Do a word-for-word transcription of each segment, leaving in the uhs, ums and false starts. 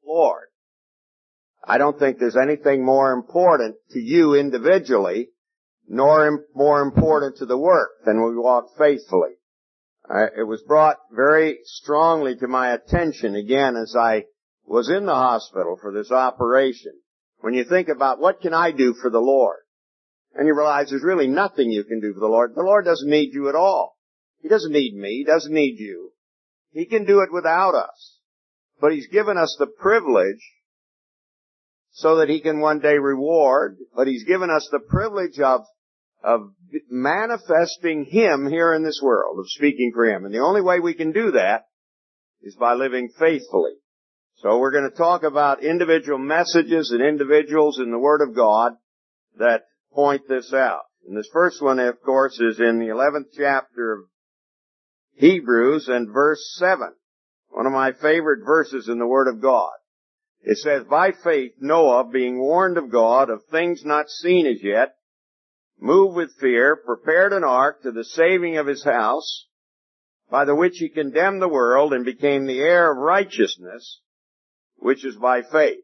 Lord. I don't think there's anything more important to you individually, nor im- more important to the work than we walk faithfully. Uh, it was brought very strongly to my attention again as I was in the hospital for this operation. When you think about what can I do for the Lord, and you realize there's really nothing you can do for the Lord. The Lord doesn't need you at all. He doesn't need me. He doesn't need you. He can do it without us. But He's given us the privilege so that He can one day reward, but He's given us the privilege of of manifesting Him here in this world, of speaking for Him. And the only way we can do that is by living faithfully. So we're going to talk about individual messages and individuals in the Word of God that point this out. And this first one, of course, is in the eleventh chapter of Hebrews and verse seven. One of my favorite verses in the Word of God. It says, by faith Noah, being warned of God of things not seen as yet, moved with fear, prepared an ark to the saving of his house, by the which he condemned the world and became the heir of righteousness, which is by faith.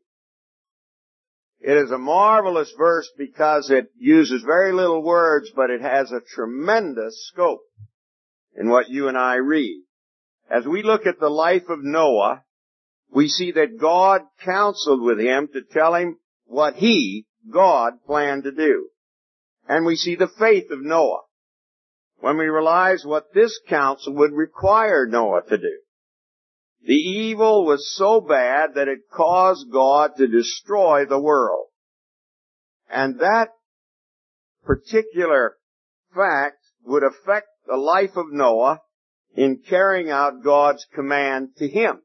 It is a marvelous verse because it uses very little words, but it has a tremendous scope in what you and I read. As we look at the life of Noah, we see that God counseled with him to tell him what He, God, planned to do. And we see the faith of Noah when we realize what this counsel would require Noah to do. The evil was so bad that it caused God to destroy the world. And that particular fact would affect the life of Noah in carrying out God's command to him.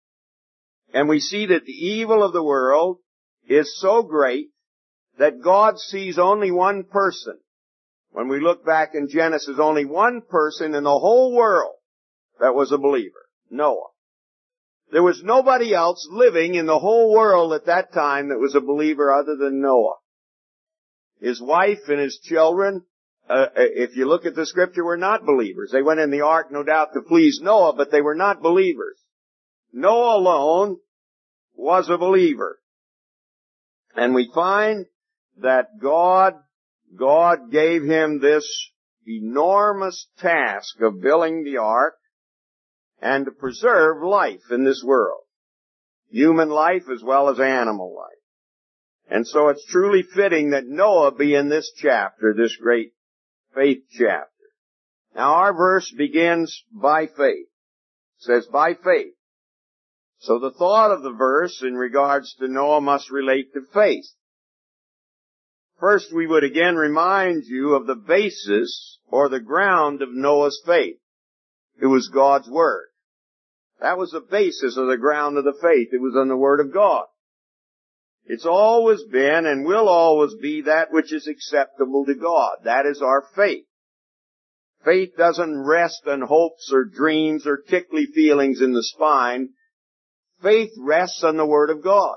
And we see that the evil of the world is so great that God sees only one person. When we look back in Genesis, only one person in the whole world that was a believer, Noah. There was nobody else living in the whole world at that time that was a believer other than Noah. His wife and his children, uh, if you look at the scripture, were not believers. They went in the ark, no doubt, to please Noah, but they were not believers. Noah alone was a believer. And we find that God, God gave him this enormous task of building the ark and to preserve life in this world. Human life as well as animal life. And so it's truly fitting that Noah be in this chapter, this great faith chapter. Now our verse begins by faith. It says by faith. So the thought of the verse in regards to Noah must relate to faith. First, we would again remind you of the basis or the ground of Noah's faith. It was God's Word. That was the basis of the ground of the faith. It was on the Word of God. It's always been and will always be that which is acceptable to God. That is our faith. Faith doesn't rest on hopes or dreams or tickly feelings in the spine. Faith rests on the Word of God.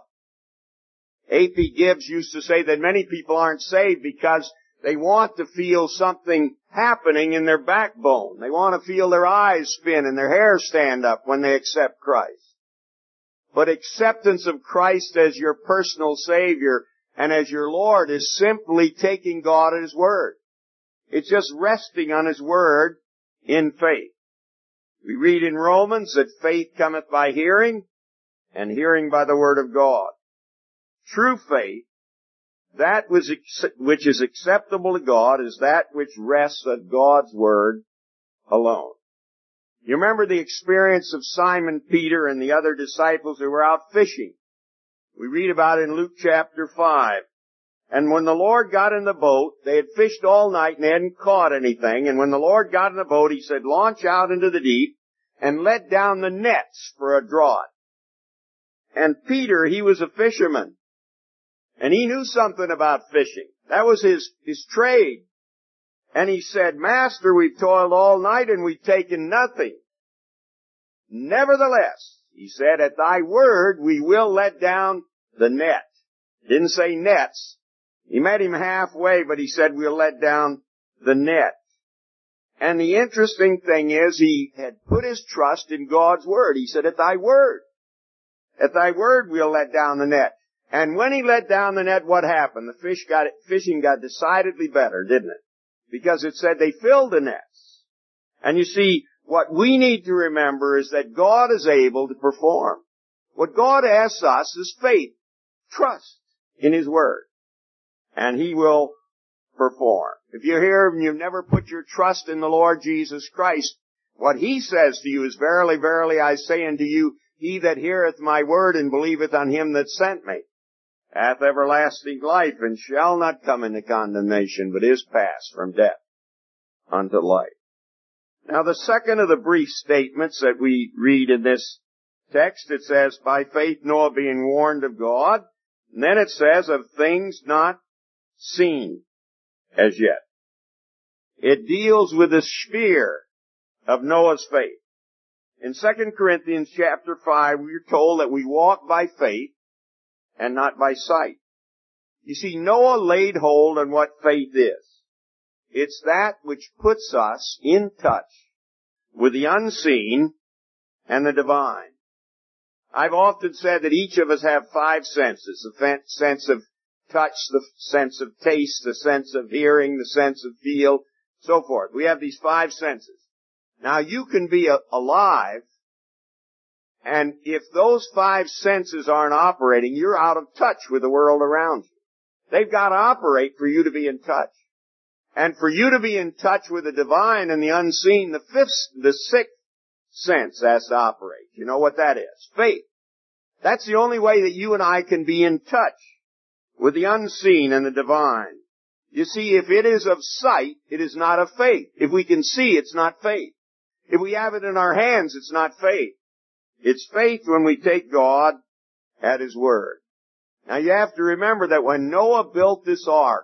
A P Gibbs used to say that many people aren't saved because they want to feel something happening in their backbone. They want to feel their eyes spin and their hair stand up when they accept Christ. But acceptance of Christ as your personal Savior and as your Lord is simply taking God at His Word. It's just resting on His Word in faith. We read in Romans that faith cometh by hearing, and hearing by the Word of God. True faith, that which is acceptable to God, is that which rests on God's Word alone. You remember the experience of Simon Peter and the other disciples who were out fishing. We read about it in Luke chapter five. And when the Lord got in the boat, they had fished all night and they hadn't caught anything. And when the Lord got in the boat, He said, launch out into the deep and let down the nets for a draught. And Peter, he was a fisherman. And he knew something about fishing. That was his, his trade. And he said, Master, we've toiled all night and we've taken nothing. Nevertheless, he said, at thy word we will let down the net. Didn't say nets. He met him halfway, but he said we'll let down the net. And the interesting thing is he had put his trust in God's word. He said, at thy word. At thy word we'll let down the net. And when he let down the net, what happened? The fish got, fishing got decidedly better, didn't it? Because it said they filled the nets. And you see, what we need to remember is that God is able to perform. What God asks us is faith, trust in His Word. And He will perform. If you're here and you've never put your trust in the Lord Jesus Christ, what He says to you is, verily, verily, I say unto you, he that heareth my word and believeth on Him that sent me hath everlasting life, and shall not come into condemnation, but is passed from death unto life. Now the second of the brief statements that we read in this text, it says, by faith Noah being warned of God. And then it says, of things not seen as yet. It deals with the sphere of Noah's faith. In Second Corinthians chapter five, we are told that we walk by faith and not by sight. You see, Noah laid hold on what faith is. It's that which puts us in touch with the unseen and the divine. I've often said that each of us have five senses. The sense of touch, the sense of taste, the sense of hearing, the sense of feel, so forth. We have these five senses. Now you can be a- alive, and if those five senses aren't operating, you're out of touch with the world around you. They've got to operate for you to be in touch. And for you to be in touch with the divine and the unseen, the fifth, the sixth sense has to operate. You know what that is? Faith. That's the only way that you and I can be in touch with the unseen and the divine. You see, if it is of sight, it is not of faith. If we can see, it's not faith. If we have it in our hands, it's not faith. It's faith when we take God at His word. Now you have to remember that when Noah built this ark,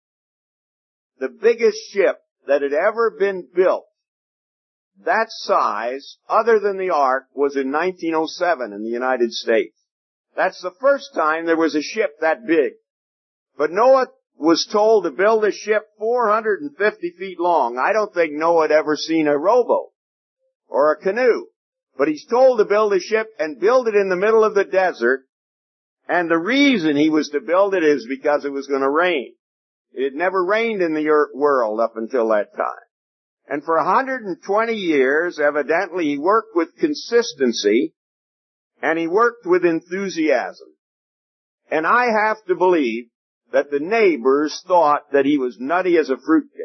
the biggest ship that had ever been built, that size, other than the ark, was in nineteen oh seven in the United States. That's the first time there was a ship that big. But Noah was told to build a ship four hundred fifty feet long. I don't think Noah had ever seen a rowboat or a canoe. But he's told to build a ship and build it in the middle of the desert. And the reason he was to build it is because it was going to rain. It had never rained in the world up until that time. And for one hundred twenty years, evidently, he worked with consistency and he worked with enthusiasm. And I have to believe that the neighbors thought that he was nutty as a fruitcake.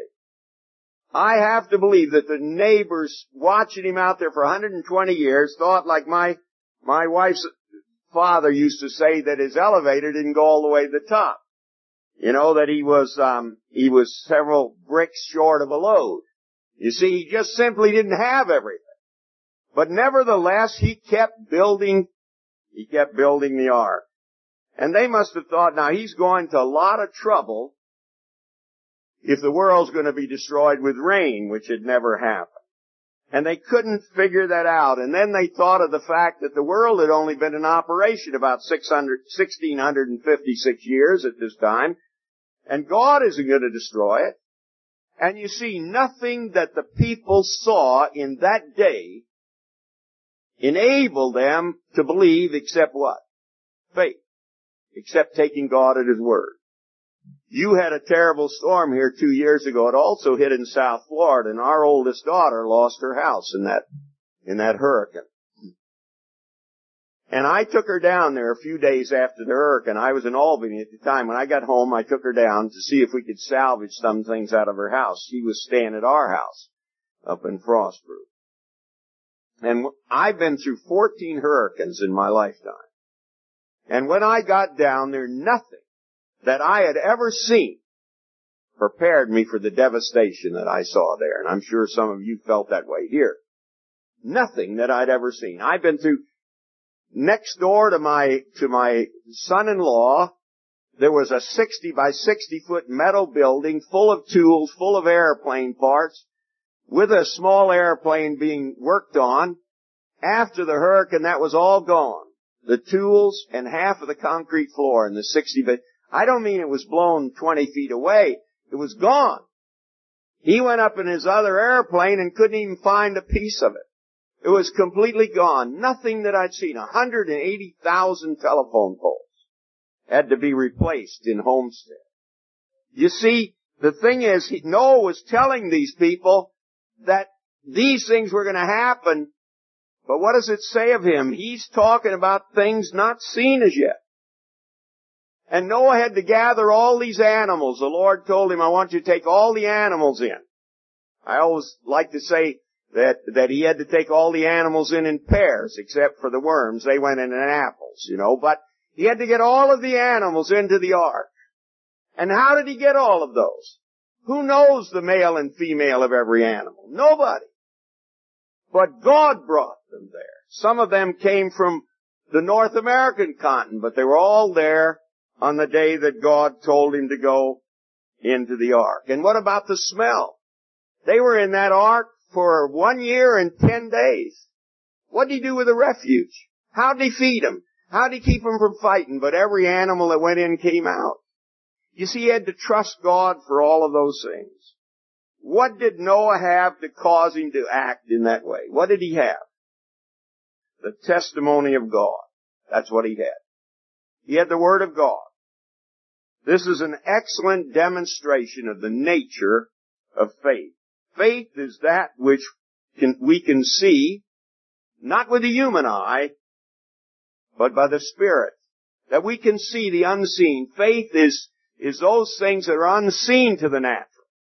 I have to believe that the neighbors watching him out there for one hundred twenty years thought, like my, my wife's father used to say, that his elevator didn't go all the way to the top. You know, that he was, um, he was several bricks short of a load. You see, he just simply didn't have everything. But nevertheless, he kept building, he kept building the ark. And they must have thought, now he's going to a lot of trouble if the world's going to be destroyed with rain, which had never happened. And they couldn't figure that out. And then they thought of the fact that the world had only been in operation about six hundred, one thousand six hundred fifty-six years at this time. And God isn't going to destroy it. And you see, nothing that the people saw in that day enabled them to believe except what? Faith. Except taking God at His word. You had a terrible storm here two years ago. It also hit in South Florida, and our oldest daughter lost her house in that, in that hurricane. And I took her down there a few days after the hurricane. I was in Albany at the time. When I got home, I took her down to see if we could salvage some things out of her house. She was staying at our house up in Frostproof. And I've been through fourteen hurricanes in my lifetime. And when I got down there, nothing that I had ever seen prepared me for the devastation that I saw there. And I'm sure some of you felt that way here. Nothing that I'd ever seen. I've been through, next door to my, to my son-in-law, there was a sixty by sixty foot metal building full of tools, full of airplane parts, with a small airplane being worked on. After the hurricane, that was all gone. The tools and half of the concrete floor in the sixty by, I don't mean it was blown twenty feet away. It was gone. He went up in his other airplane and couldn't even find a piece of it. It was completely gone. Nothing that I'd seen. one hundred eighty thousand telephone poles had to be replaced in Homestead. You see, the thing is, he, Noah was telling these people that these things were going to happen, but what does it say of him? He's talking about things not seen as yet. And Noah had to gather all these animals. The Lord told him, I want you to take all the animals in. I always like to say that, that he had to take all the animals in in pairs, except for the worms. They went in in apples, you know, but he had to get all of the animals into the ark. And how did he get all of those? Who knows the male and female of every animal? Nobody. But God brought them there. Some of them came from the North American continent, but they were all there on the day that God told him to go into the ark. And what about the smell? They were in that ark for one year and ten days. What did he do with the refuge? How did he feed them? How did he keep them from fighting? But every animal that went in came out. You see, he had to trust God for all of those things. What did Noah have to cause him to act in that way? What did he have? The testimony of God. That's what he had. He had the Word of God. This is an excellent demonstration of the nature of faith. Faith is that which can, we can see, not with the human eye, but by the Spirit. That we can see the unseen. Faith is, is those things that are unseen to the natural,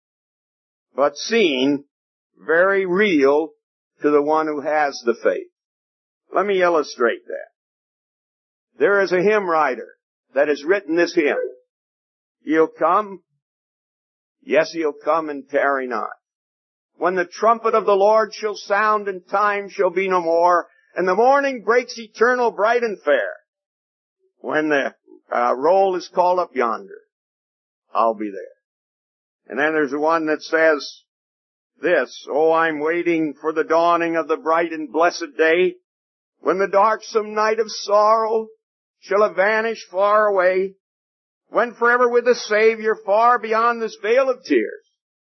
but seen, very real to the one who has the faith. Let me illustrate that. There is a hymn writer that has written this hymn. He'll come, yes, he'll come and tarry not. When the trumpet of the Lord shall sound and time shall be no more, and the morning breaks eternal, bright and fair. When the uh, roll is called up yonder, I'll be there. And then there's the one that says this, oh, I'm waiting for the dawning of the bright and blessed day, when the darksome night of sorrow shall have vanished far away, when forever with the Savior far beyond this veil of tears,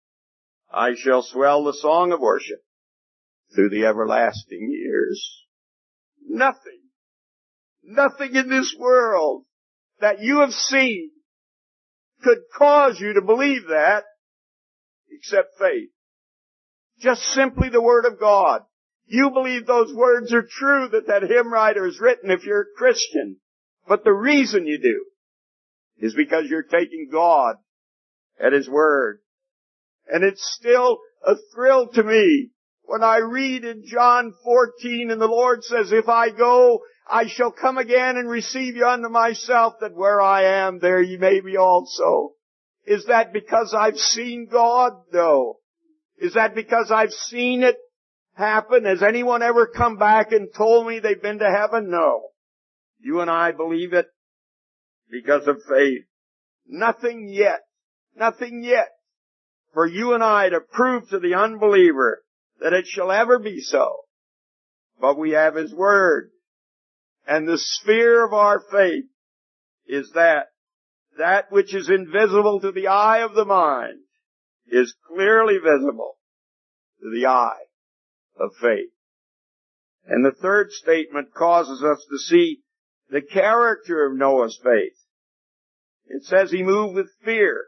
I shall swell the song of worship through the everlasting years. Nothing, nothing in this world that you have seen could cause you to believe that except faith. Just simply the Word of God. You believe those words are true that that hymn writer has written if you're a Christian. But the reason you do is because you're taking God at His Word. And it's still a thrill to me when I read in John fourteen and the Lord says, if I go, I shall come again and receive you unto myself, that where I am, there ye may be also. Is that because I've seen God? No. Is that because I've seen it happen? Has anyone ever come back and told me they've been to heaven? No. You and I believe it because of faith. Nothing yet. Nothing yet for you and I to prove to the unbeliever that it shall ever be so. But we have His Word. And the sphere of our faith is that, that which is invisible to the eye of the mind is clearly visible to the eye of faith. And the third statement causes us to see the character of Noah's faith. It says he moved with fear.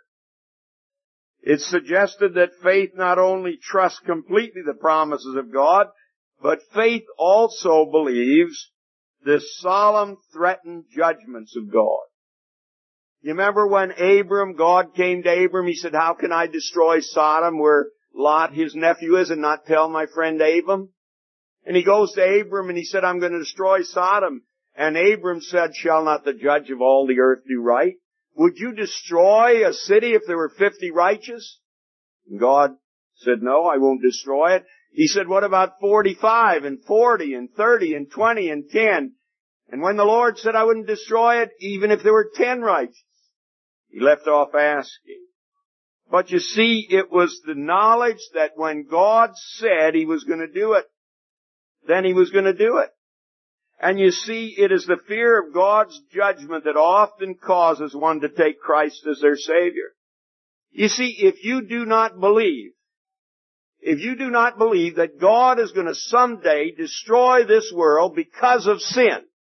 It's suggested that faith not only trusts completely the promises of God, but faith also believes the solemn threatened judgments of God. You remember when Abram, God came to Abram, He said, how can I destroy Sodom where Lot, his nephew, is, and not tell my friend Abram? And he goes to Abram and he said, I'm going to destroy Sodom. And Abram said, shall not the judge of all the earth do right? Would you destroy a city if there were fifty righteous? And God said, no, I won't destroy it. He said, what about forty-five and forty and thirty and twenty and ten? And when the Lord said I wouldn't destroy it, even if there were ten righteous, He left off asking. But you see, it was the knowledge that when God said He was going to do it, then He was going to do it. And you see, it is the fear of God's judgment that often causes one to take Christ as their Savior. You see, if you do not believe, if you do not believe that God is going to someday destroy this world because of sin,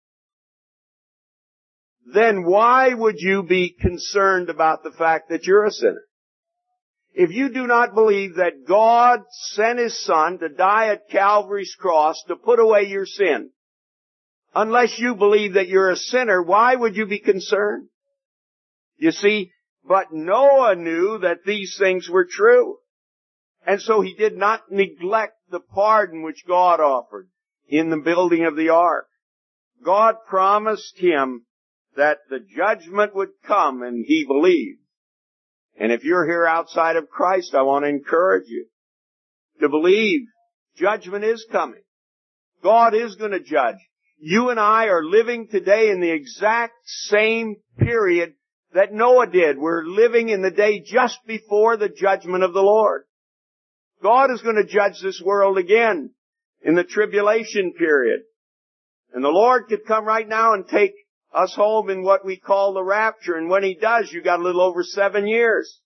then why would you be concerned about the fact that you're a sinner? If you do not believe that God sent His Son to die at Calvary's cross to put away your sin, unless you believe that you're a sinner, why would you be concerned? You see, but Noah knew that these things were true. And so he did not neglect the pardon which God offered in the building of the ark. God promised him that the judgment would come, and he believed. And if you're here outside of Christ, I want to encourage you to believe judgment is coming. God is going to judge. You and I are living today in the exact same period that Noah did. We're living in the day just before the judgment of the Lord. God is going to judge this world again in the tribulation period. And the Lord could come right now and take us home in what we call the rapture. And when He does, you got a little over seven years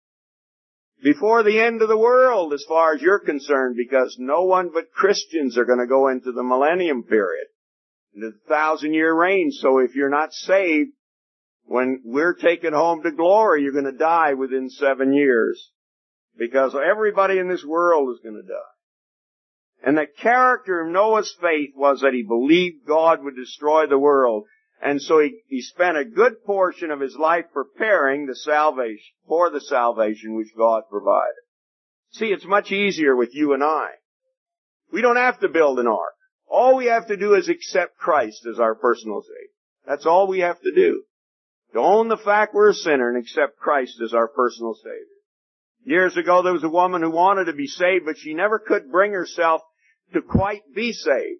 before the end of the world as far as you're concerned, because no one but Christians are going to go into the millennium period, into the thousand year reign. So if you're not saved, when we're taken home to glory, you're going to die within seven years. Because everybody in this world is going to die. And the character of Noah's faith was that he believed God would destroy the world. And so he, he spent a good portion of his life preparing the salvation, for the salvation which God provided. See, it's much easier with you and I. We don't have to build an ark. All we have to do is accept Christ as our personal Savior. That's all we have to do. To own the fact we're a sinner and accept Christ as our personal Savior. Years ago, there was a woman who wanted to be saved, but she never could bring herself to quite be saved.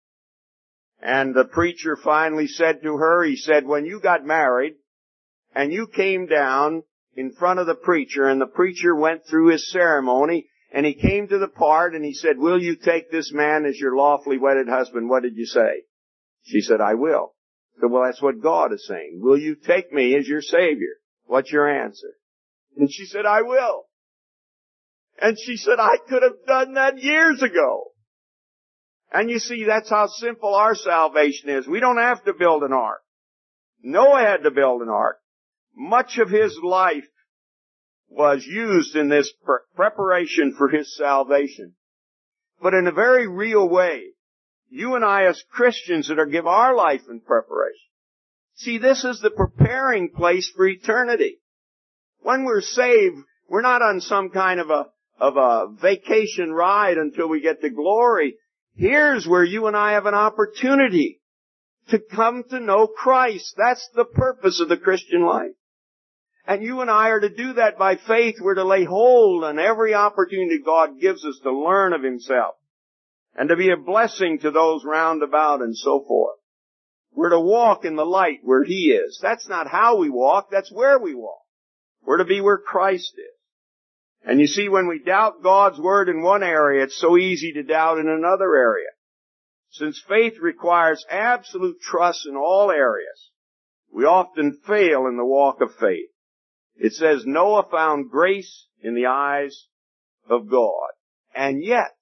And the preacher finally said to her, he said, when you got married and you came down in front of the preacher and the preacher went through his ceremony and he came to the part and he said, will you take this man as your lawfully wedded husband? What did you say? She said, I will. I said, well, that's what God is saying. Will you take me as your Savior? What's your answer? And she said, I will. And she said, I could have done that years ago. And you see, that's how simple our salvation is. We don't have to build an ark. Noah had to build an ark. Much of his life was used in this pre- preparation for his salvation. But in a very real way, you and I as Christians that are give our life in preparation. See, this is the preparing place for eternity. When we're saved, we're not on some kind of a of a vacation ride until we get to glory. Here's where you and I have an opportunity to come to know Christ. That's the purpose of the Christian life. And you and I are to do that by faith. We're to lay hold on every opportunity God gives us to learn of Himself and to be a blessing to those round about and so forth. We're to walk in the light where He is. That's not how we walk, that's where we walk. We're to be where Christ is. And you see, when we doubt God's Word in one area, it's so easy to doubt in another area. Since faith requires absolute trust in all areas, we often fail in the walk of faith. It says Noah found grace in the eyes of God. And yet,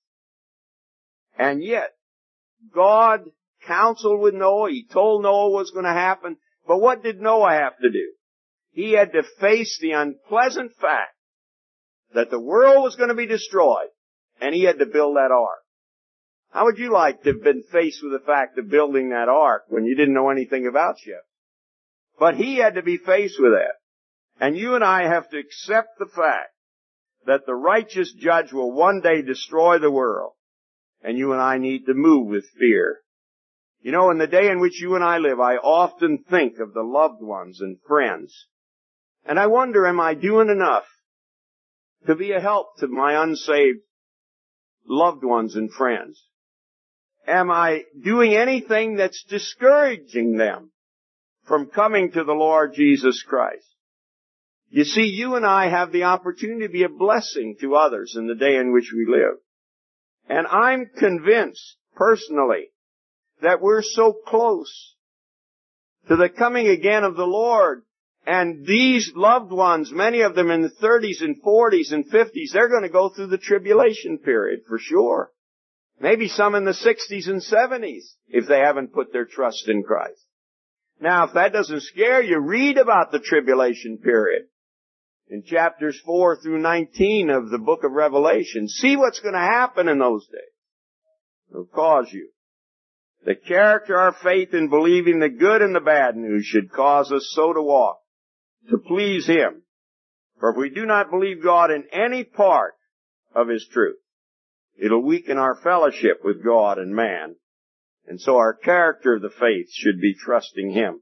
and yet, God counseled with Noah. He told Noah what was going to happen. But what did Noah have to do? He had to face the unpleasant fact that the world was going to be destroyed, and he had to build that ark. How would you like to have been faced with the fact of building that ark when you didn't know anything about ships? But he had to be faced with that. And you and I have to accept the fact that the righteous judge will one day destroy the world, and you and I need to move with fear. You know, in the day in which you and I live, I often think of the loved ones and friends, and I wonder, am I doing enough to be a help to my unsaved loved ones and friends? Am I doing anything that's discouraging them from coming to the Lord Jesus Christ? You see, you and I have the opportunity to be a blessing to others in the day in which we live. And I'm convinced, personally, that we're so close to the coming again of the Lord. And these loved ones, many of them in the thirties and forties and fifties, they're going to go through the tribulation period for sure. Maybe some in the sixties and seventies if they haven't put their trust in Christ. Now, if that doesn't scare you, read about the tribulation period in chapters four through nineteen of the book of Revelation. See what's going to happen in those days. It'll cause you. The character of our faith in believing the good and the bad news should cause us so to walk, to please Him. For if we do not believe God in any part of His truth, it'll weaken our fellowship with God and man. And so our character of the faith should be trusting Him.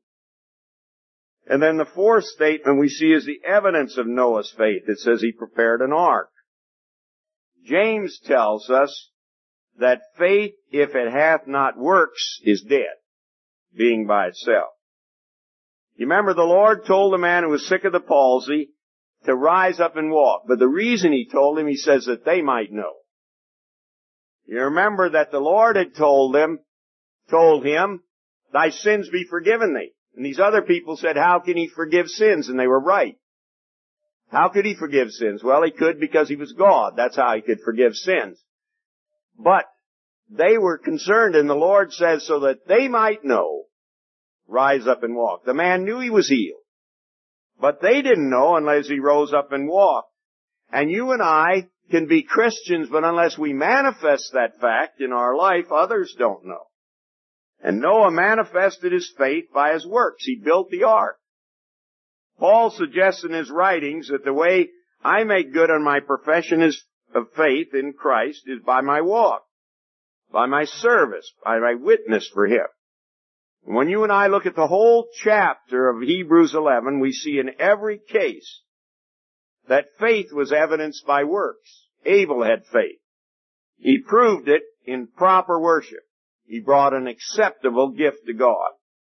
And then the fourth statement we see is the evidence of Noah's faith. It says he prepared an ark. James tells us that faith, if it hath not works, is dead, being by itself. You remember the Lord told the man who was sick of the palsy to rise up and walk. But the reason He told him, He says that they might know. You remember that the Lord had told them, told him, thy sins be forgiven thee. And these other people said, how can He forgive sins? And they were right. How could He forgive sins? Well, He could because He was God. That's how He could forgive sins. But they were concerned, and the Lord says, so that they might know, rise up and walk. The man knew he was healed. But they didn't know unless he rose up and walked. And you and I can be Christians, but unless we manifest that fact in our life, others don't know. And Noah manifested his faith by his works. He built the ark. Paul suggests in his writings that the way I make good on my profession is of faith in Christ is by my walk, by my service, by my witness for Him. When you and I look at the whole chapter of Hebrews eleven, we see in every case that faith was evidenced by works. Abel had faith. He proved it in proper worship. He brought an acceptable gift to God.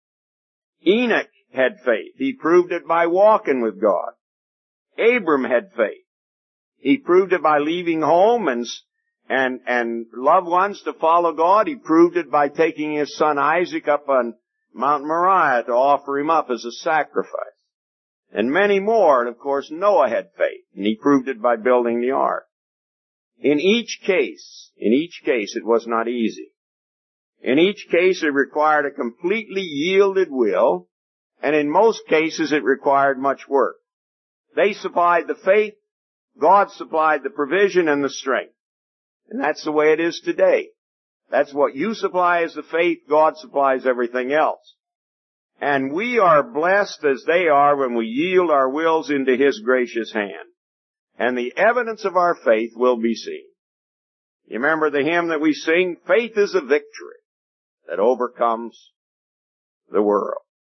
Enoch had faith. He proved it by walking with God. Abram had faith. He proved it by leaving home and, and, and loved ones to follow God. He proved it by taking his son Isaac up on Mount Moriah to offer him up as a sacrifice. And many more. And of course Noah had faith. And he proved it by building the ark. In each case, in each case it was not easy. In each case, it required a completely yielded will, and in most cases, it required much work. They supplied the faith, God supplied the provision and the strength. And that's the way it is today. That's what you supply as the faith, God supplies everything else. And we are blessed as they are when we yield our wills into His gracious hand. And the evidence of our faith will be seen. You remember the hymn that we sing, faith is a victory that overcomes the world.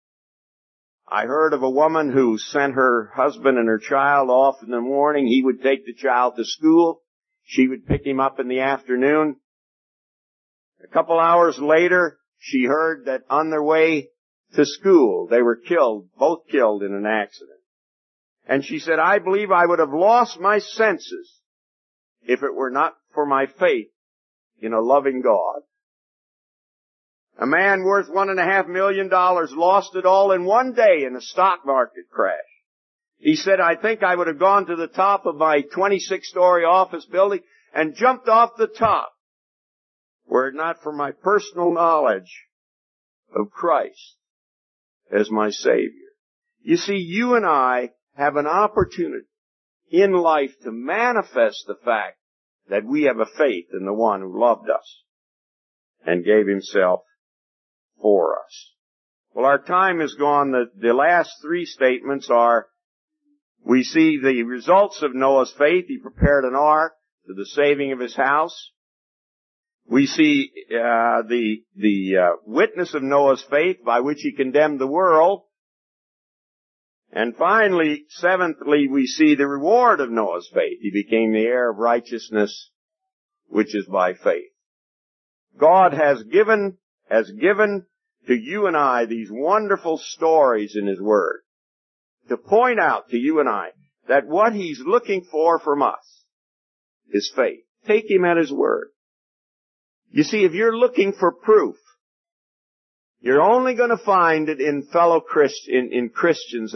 I heard of a woman who sent her husband and her child off in the morning. He would take the child to school. She would pick him up in the afternoon. A couple hours later, she heard that on their way to school, they were killed, both killed in an accident. And she said, I believe I would have lost my senses if it were not for my faith in a loving God. A man worth one and a half million dollars lost it all in one day in a stock market crash. He said, I think I would have gone to the top of my twenty-six story office building and jumped off the top were it not for my personal knowledge of Christ as my Savior. You see, you and I have an opportunity in life to manifest the fact that we have a faith in the one who loved us and gave Himself for us. Well, our time is gone. The, the last three statements are, we see the results of Noah's faith. He prepared an ark to the saving of his house. We see uh, the the uh, witness of Noah's faith by which he condemned the world. And finally, seventhly, we see the reward of Noah's faith. He became the heir of righteousness, which is by faith. God has given, has given to you and I these wonderful stories in His Word to point out to you and I that what He's looking for from us is faith. Take Him at His word. You see, if you're looking for proof, you're only going to find it in fellow Christ, in, in Christians that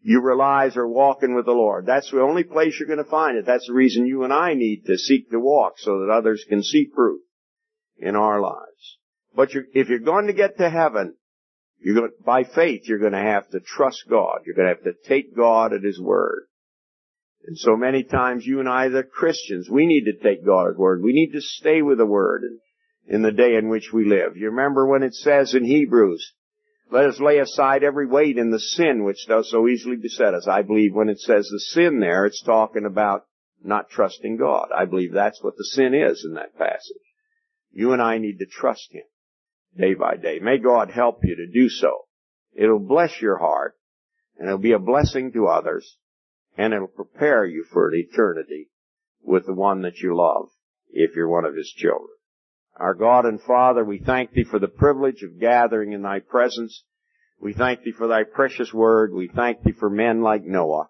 you realize are walking with the Lord. That's the only place you're going to find it. That's the reason you and I need to seek to walk, so that others can see proof in our lives. But you're, if you're going to get to heaven, you're going, by faith, you're going to have to trust God. You're going to have to take God at His word. And so many times you and I, the Christians, we need to take God at His word. We need to stay with the word in, in the day in which we live. You remember when it says in Hebrews, let us lay aside every weight and the sin which does so easily beset us. I believe when it says the sin there, it's talking about not trusting God. I believe that's what the sin is in that passage. You and I need to trust Him day by day. May God help you to do so. It'll bless your heart, and it'll be a blessing to others, and it'll prepare you for an eternity with the one that you love, if you're one of His children. Our God and Father, we thank Thee for the privilege of gathering in Thy presence. We thank Thee for Thy precious word. We thank Thee for men like Noah,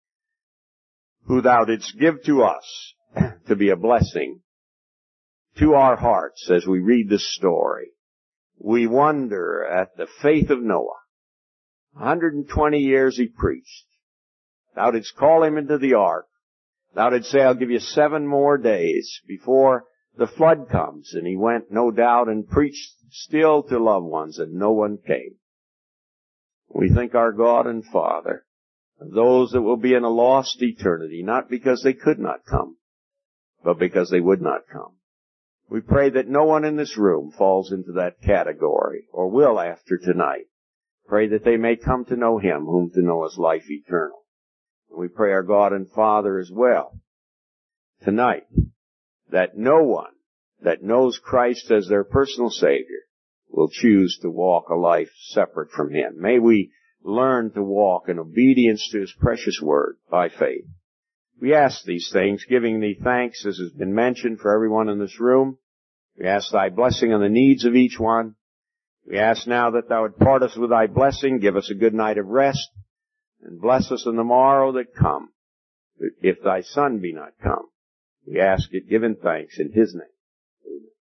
who Thou didst give to us to be a blessing to our hearts as we read this story. We wonder at the faith of Noah. one hundred twenty years he preached. Thou didst call him into the ark. Thou didst say, I'll give you seven more days before the flood comes. And he went, no doubt, and preached still to loved ones, and no one came. We thank our God and Father of those that will be in a lost eternity, not because they could not come, but because they would not come. We pray that no one in this room falls into that category, or will after tonight. Pray that they may come to know Him, whom to know is life eternal. And we pray our God and Father as well, tonight, that no one that knows Christ as their personal Savior will choose to walk a life separate from Him. May we learn to walk in obedience to His precious word by faith. We ask these things, giving Thee thanks, as has been mentioned, for everyone in this room. We ask Thy blessing on the needs of each one. We ask now that Thou would part us with Thy blessing, give us a good night of rest, and bless us in the morrow that come, if Thy Son be not come. We ask it, giving thanks in His name. Amen.